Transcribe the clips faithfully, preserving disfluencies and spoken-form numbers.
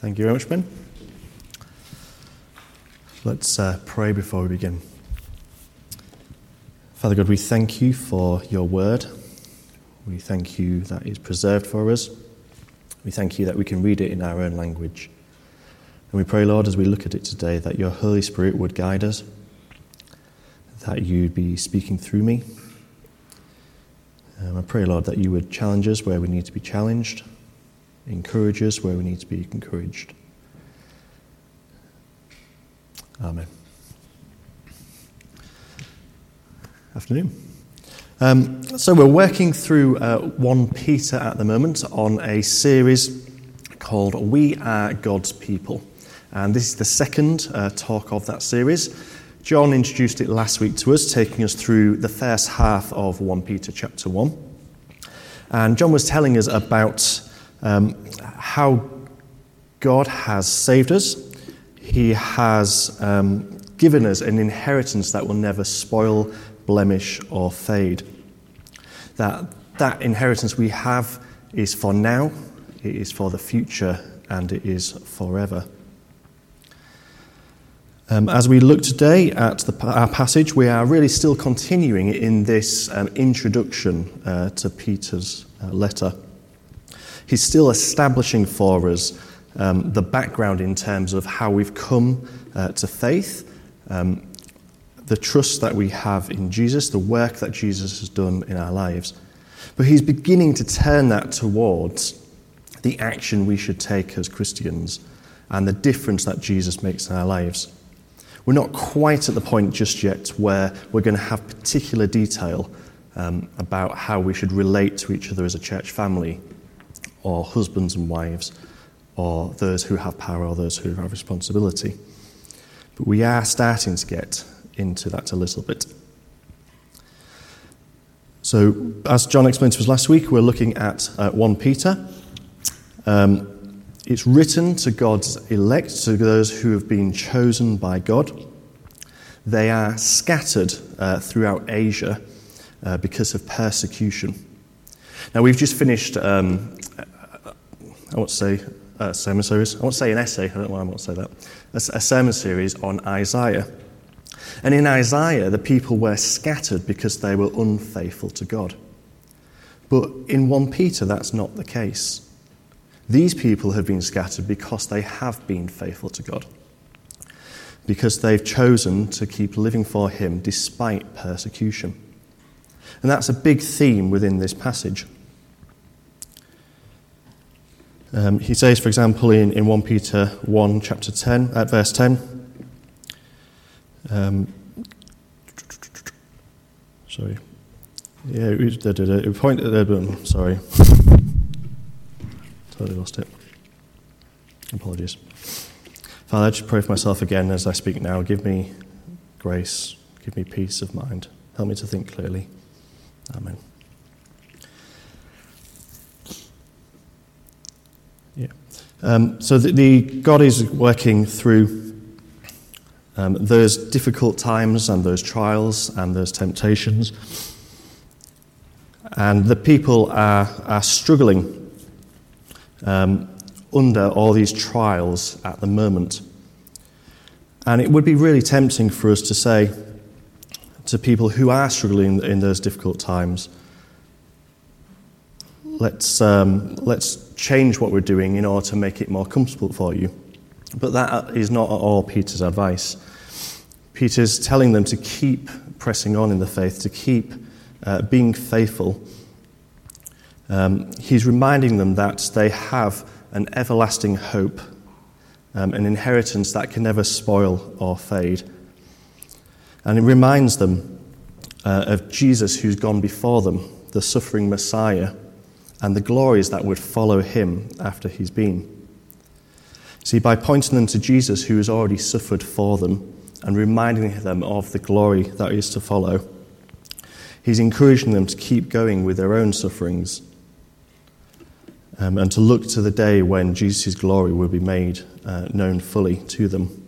Thank you very much, Ben. Let's uh, pray before we begin. Father God, we thank you for your word. We thank you that it's preserved for us. We thank you that we can read it in our own language. And we pray, Lord, as we look at it today, that your Holy Spirit would guide us, that you'd be speaking through me. Um, I pray, Lord, that you would challenge us where we need to be challenged, encourage us where we need to be encouraged. Amen. Afternoon. Um, so we're working through uh, First Peter at the moment on a series called We Are God's People. And this is the second uh, talk of that series. John introduced it last week to us, taking us through the first half of First Peter chapter one. And John was telling us about um, how God has saved us. He has um, given us an inheritance that will never spoil, blemish, or fade. That that inheritance we have is for now, it is for the future, and it is forever. Um, as we look today at the, our passage, we are really still continuing in this um, introduction uh, to Peter's uh, letter. He's still establishing for us um, the background in terms of how we've come uh, to faith, um, the trust that we have in Jesus, the work that Jesus has done in our lives. But he's beginning to turn that towards the action we should take as Christians and the difference that Jesus makes in our lives. We're not quite at the point just yet where we're going to have particular detail um, about how we should relate to each other as a church family, or husbands and wives, or those who have power or those who have responsibility. But we are starting to get into that a little bit. So, as John explained to us last week, we're looking at uh, First Peter. Um, it's written to God's elect, to those who have been chosen by God. They are scattered uh, throughout Asia uh, because of persecution. Now, we've just finished, um, I want to say a sermon series. I want to say an essay, I don't know why I want to say that. A, a sermon series on Isaiah. And in Isaiah, the people were scattered because they were unfaithful to God. But in First Peter, that's not the case. These people have been scattered because they have been faithful to God, because they've chosen to keep living for him despite persecution. And that's a big theme within this passage. Um, he says, for example, in, in First Peter one, chapter ten, at verse ten, um, sorry, yeah, da, da, da, point, uh, um, sorry, totally lost it. Apologies. Father, I just pray for myself again as I speak now. Give me grace, give me peace of mind. Help me to think clearly. Amen. Yeah. Um, so the, the God is working through um, those difficult times and those trials and those temptations, and the people are are struggling um, under all these trials at the moment. And it would be really tempting for us to say to people who are struggling in those difficult times, let's um, let's change what we're doing in order to make it more comfortable for you. But that is not at all Peter's advice. Peter's telling them to keep pressing on in the faith, to keep uh, being faithful. Um, he's reminding them that they have an everlasting hope, um, an inheritance that can never spoil or fade. And it reminds them uh, of Jesus who's gone before them, the suffering Messiah, and the glories that would follow him after he's been. See, by pointing them to Jesus who has already suffered for them and reminding them of the glory that is to follow, he's encouraging them to keep going with their own sufferings um, and to look to the day when Jesus' glory will be made uh, known fully to them.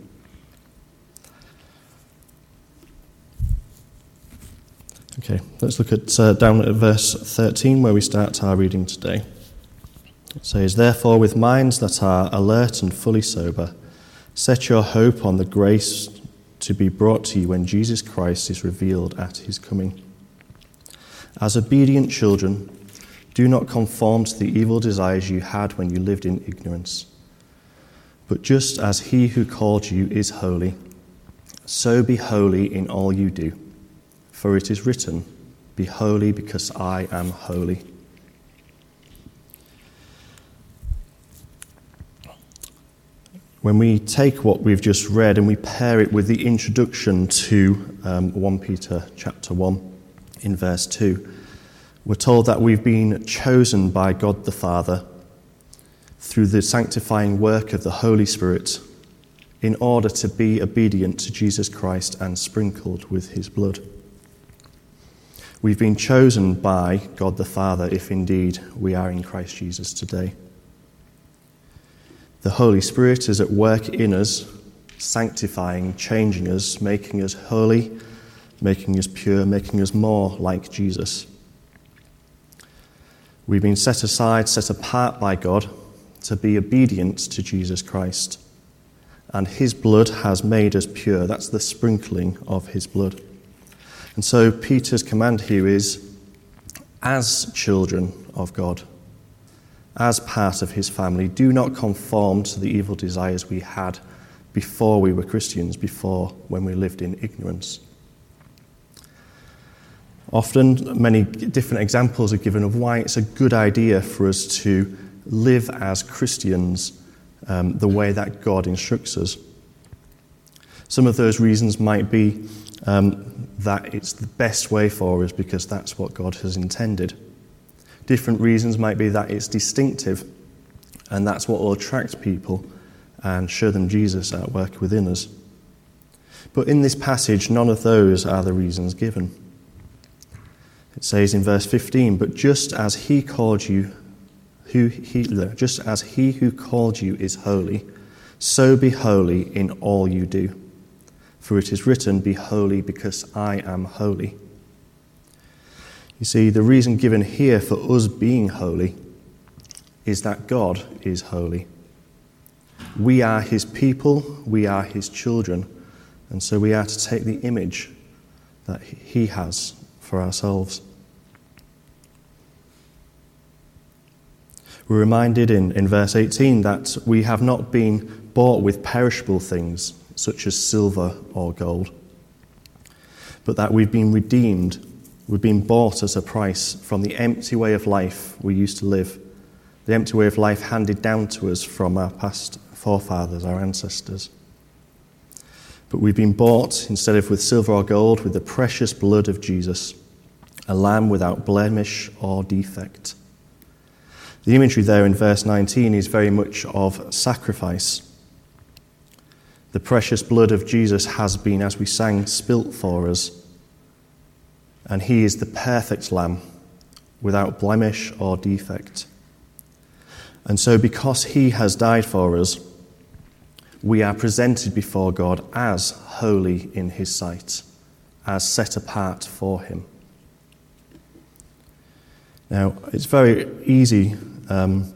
Okay, let's look at uh, down at verse thirteen where we start our reading today. It says, "Therefore, with minds that are alert and fully sober, set your hope on the grace to be brought to you when Jesus Christ is revealed at his coming. As obedient children, do not conform to the evil desires you had when you lived in ignorance. But just as he who called you is holy, so be holy in all you do. For it is written, 'Be holy because I am holy.'" When we take what we've just read and we pair it with the introduction to um, First Peter chapter one in verse two, we're told that we've been chosen by God the Father through the sanctifying work of the Holy Spirit in order to be obedient to Jesus Christ and sprinkled with his blood. We've been chosen by God the Father if indeed we are in Christ Jesus today. The Holy Spirit is at work in us, sanctifying, changing us, making us holy, making us pure, making us more like Jesus. We've been set aside, set apart by God to be obedient to Jesus Christ. And his blood has made us pure. That's the sprinkling of his blood. And so Peter's command here is, as children of God, as part of his family, do not conform to the evil desires we had before we were Christians, before when we lived in ignorance. Often, many different examples are given of why it's a good idea for us to live as Christians um, the way that God instructs us. Some of those reasons might be um, that it's the best way for us because that's what God has intended. Different reasons might be that it's distinctive, and that's what will attract people and show them Jesus at work within us. But in this passage, none of those are the reasons given. It says in verse fifteen, "But just as he called you, who he, just as he who called you is holy, so be holy in all you do. For it is written, 'Be holy because I am holy.'" You see, the reason given here for us being holy is that God is holy. We are his people, we are his children, and so we are to take the image that he has for ourselves. We're reminded in, in verse eighteen that we have not been bought with perishable things such as silver or gold, but that we've been redeemed. We've been bought at a price from the empty way of life we used to live, the empty way of life handed down to us from our past forefathers, our ancestors. But we've been bought, instead of with silver or gold, with the precious blood of Jesus, a lamb without blemish or defect. The imagery there in verse nineteen is very much of sacrifice. The precious blood of Jesus has been, as we sang, spilt for us. And he is the perfect lamb, without blemish or defect. And so because he has died for us, we are presented before God as holy in his sight, as set apart for him. Now, it's very easy, um,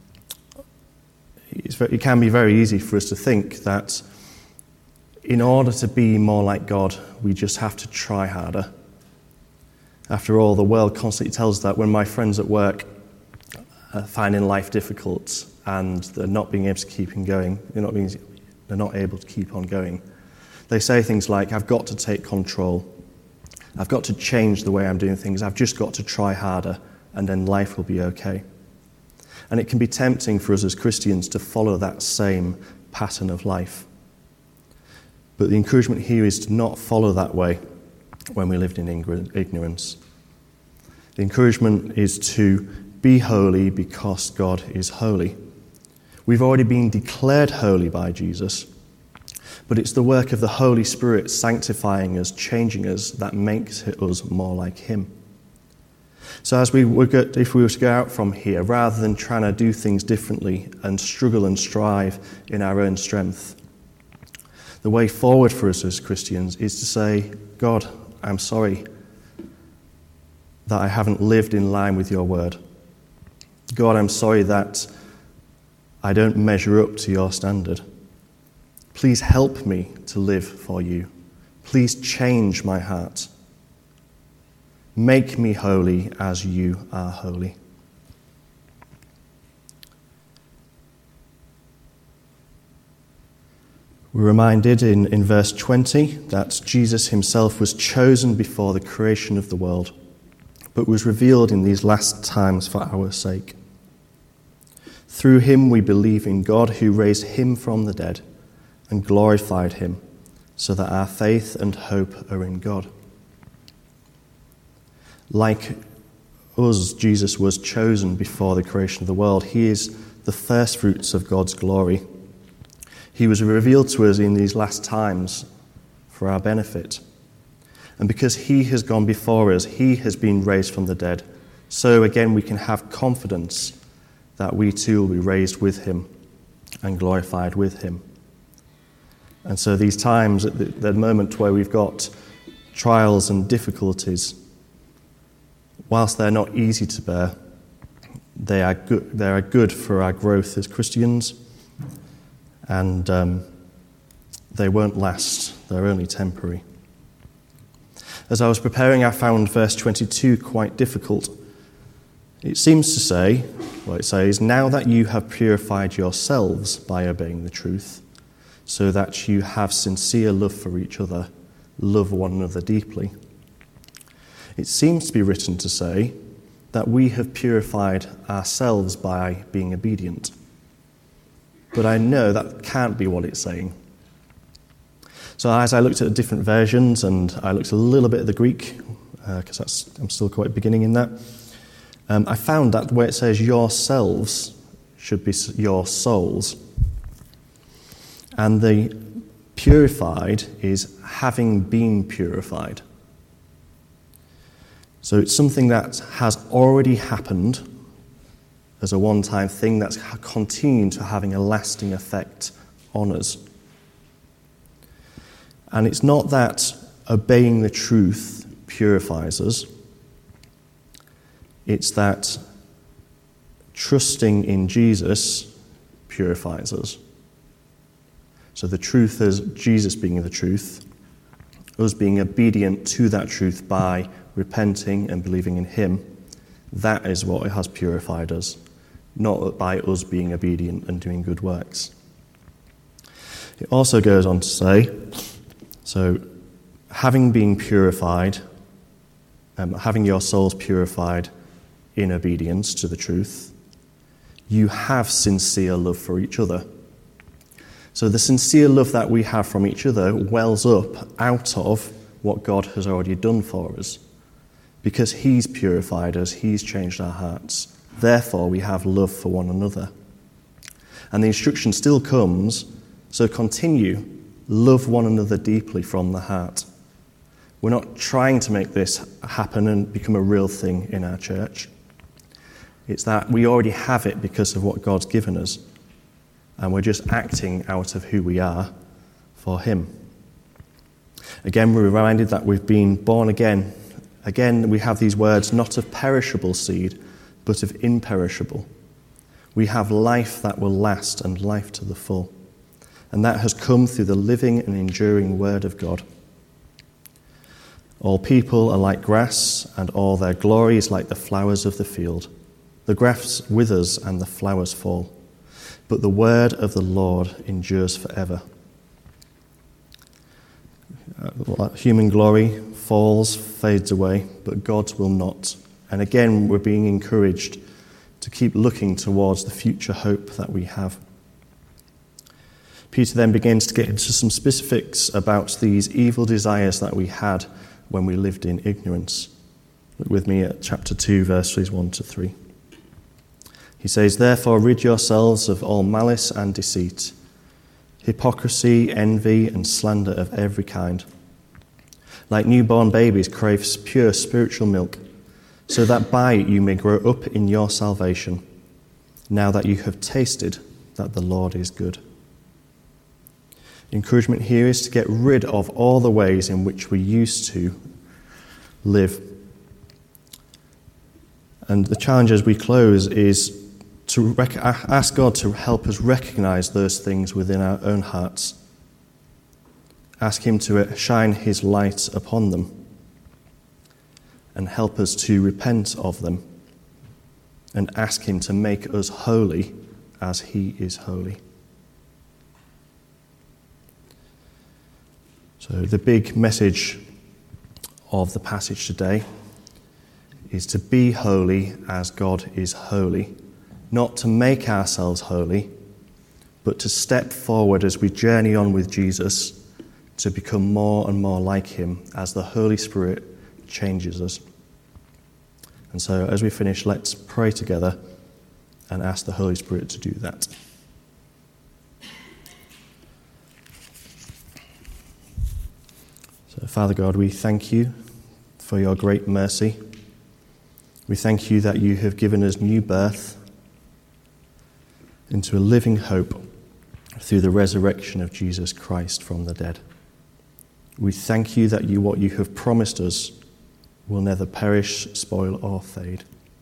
it's very, it can be very easy for us to think that in order to be more like God, we just have to try harder. After all, the world constantly tells us that when my friends at work are finding life difficult and they're not being able to keep on going, they're not, being, they're not able to keep on going, they say things like, "I've got to take control. I've got to change the way I'm doing things. I've just got to try harder, and then life will be okay." And it can be tempting for us as Christians to follow that same pattern of life. But the encouragement here is to not follow that way when we lived in ignorance. The encouragement is to be holy because God is holy. We've already been declared holy by Jesus, but it's the work of the Holy Spirit sanctifying us, changing us, that makes us more like him. So as we would get, if we were to go out from here, rather than trying to do things differently and struggle and strive in our own strength, the way forward for us as Christians is to say, "God, I'm sorry that I haven't lived in line with your word. God, I'm sorry that I don't measure up to your standard. Please help me to live for you. Please change my heart. Make me holy as you are holy. We're reminded in, in verse twenty that Jesus himself was chosen before the creation of the world, but was revealed in these last times for our sake. Through him we believe in God, who raised him from the dead and glorified him, so that our faith and hope are in God. Like us, Jesus was chosen before the creation of the world. He is the first fruits of God's glory. He was revealed to us in these last times for our benefit. And because he has gone before us, he has been raised from the dead. So again, we can have confidence that we too will be raised with him and glorified with him. And so these times, at the, the moment where we've got trials and difficulties, whilst they're not easy to bear, they are good, they are good for our growth as Christians, and um, they won't last. They're only temporary. As I was preparing, I found verse twenty-two quite difficult. It seems to say, well, it says, now that you have purified yourselves by obeying the truth, so that you have sincere love for each other, love one another deeply. It seems to be written to say that we have purified ourselves by being obedient. But I know that can't be what it's saying. So as I looked at different versions, and I looked a little bit at the Greek, because uh, that's I'm still quite beginning in that, um, I found that where it says yourselves should be your souls. And the purified is having been purified. So it's something that has already happened as a one-time thing that's continuing to having a lasting effect on us. And it's not that obeying the truth purifies us. It's that trusting in Jesus purifies us. So the truth is Jesus being the truth, us being obedient to that truth by repenting and believing in him, that is what has purified us, not by us being obedient and doing good works. It also goes on to say, so having been purified, um, having your souls purified in obedience to the truth, you have sincere love for each other. So the sincere love that we have from each other wells up out of what God has already done for us. Because he's purified us, he's changed our hearts. Therefore, we have love for one another. And the instruction still comes, so continue, love one another deeply from the heart. We're not trying to make this happen and become a real thing in our church. It's that we already have it because of what God's given us. And we're just acting out of who we are for him. Again, we're reminded that we've been born again. Again, we have these words, not of perishable seed, but of imperishable. We have life that will last and life to the full. And that has come through the living and enduring word of God. All people are like grass, and all their glory is like the flowers of the field. The grass withers and the flowers fall, but the word of the Lord endures forever. Human glory falls, fades away, but God's will not. And again, we're being encouraged to keep looking towards the future hope that we have. Peter then begins to get into some specifics about these evil desires that we had when we lived in ignorance. Look with me at chapter two, verses one to three. He says, therefore rid yourselves of all malice and deceit, hypocrisy, envy, and slander of every kind. Like newborn babies, crave pure spiritual milk, so that by it you may grow up in your salvation, now that you have tasted that the Lord is good. Encouragement here is to get rid of all the ways in which we used to live. And the challenge as we close is to rec- ask God to help us recognize those things within our own hearts. Ask him to shine his light upon them and help us to repent of them, and ask him to make us holy as he is holy. So the big message of the passage today is to be holy as God is holy, not to make ourselves holy, but to step forward as we journey on with Jesus to become more and more like him as the Holy Spirit changes us. And so as we finish, let's pray together and ask the Holy Spirit to do that. So Father God, we thank you for your great mercy. We thank you that you have given us new birth into a living hope through the resurrection of Jesus Christ from the dead. We thank you that you, what you have promised us will neither perish, spoil, or fade.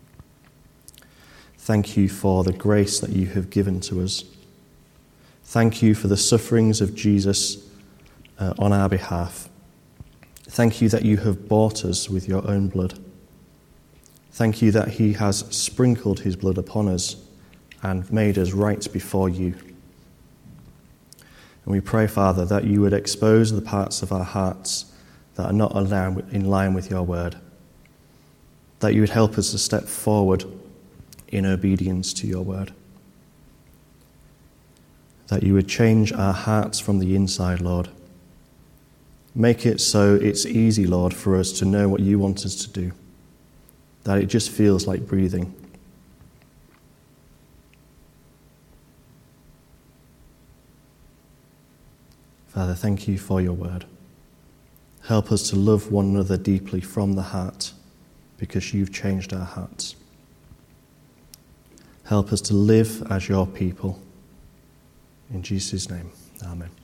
Thank you for the grace that you have given to us. Thank you for the sufferings of Jesus uh, on our behalf. Thank you that you have bought us with your own blood. Thank you that he has sprinkled his blood upon us and made us right before you. And we pray, Father, that you would expose the parts of our hearts that are not in line with your word, that you would help us to step forward in obedience to your word, that you would change our hearts from the inside, Lord. Make it so it's easy, Lord, for us to know what you want us to do, that it just feels like breathing. Father, thank you for your word. Help us to love one another deeply from the heart, because you've changed our hearts. Help us to live as your people. In Jesus' name, amen.